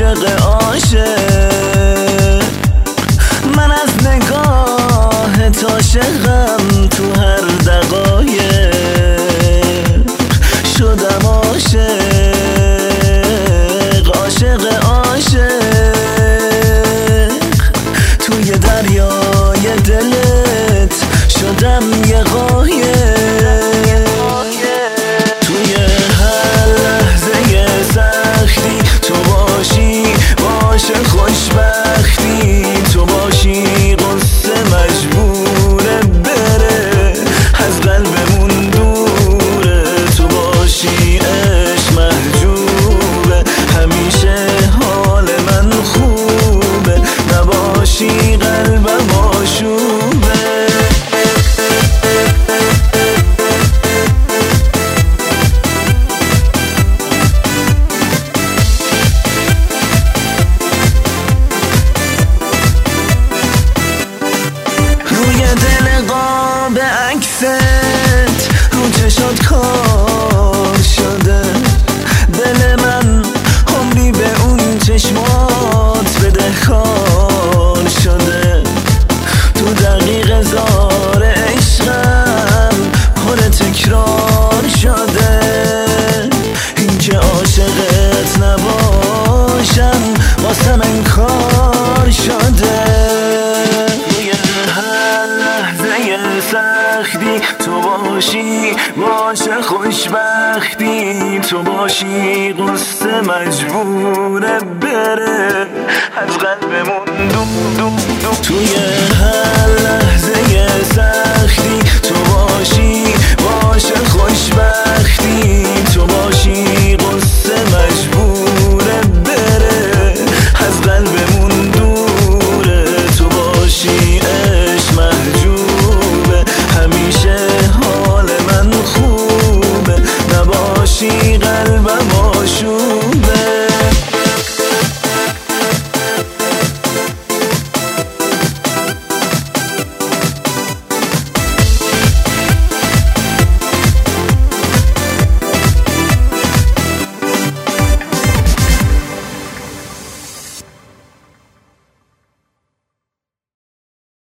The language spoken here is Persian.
عاشق عاشق، من از نگاه تو عاشقم، تو هر دقایق شدم عاشق، عاشق عاشق. توی دریای دلت شدم یه قایق، توی هر لحظه سختی تو باشی باشه خوشبختی، تو باشی قصه مجبوره بره از قلبمون دوره، تو باشی عشق محجوبه همیشه حال من خوبه، نباشی قلبم آشوبه. قاب عکست رو چشات کار شده، دل من عمری به اون چشمات بدهکار شده، تو دقیق زار عشقم پر تکرار شده، این که عاشقت نباشم واسم انکار شده. سختی تو باشی باشه خوشبختی، تو باشی قصه مجبوره بره از قلبمون توی هر لحظه سختی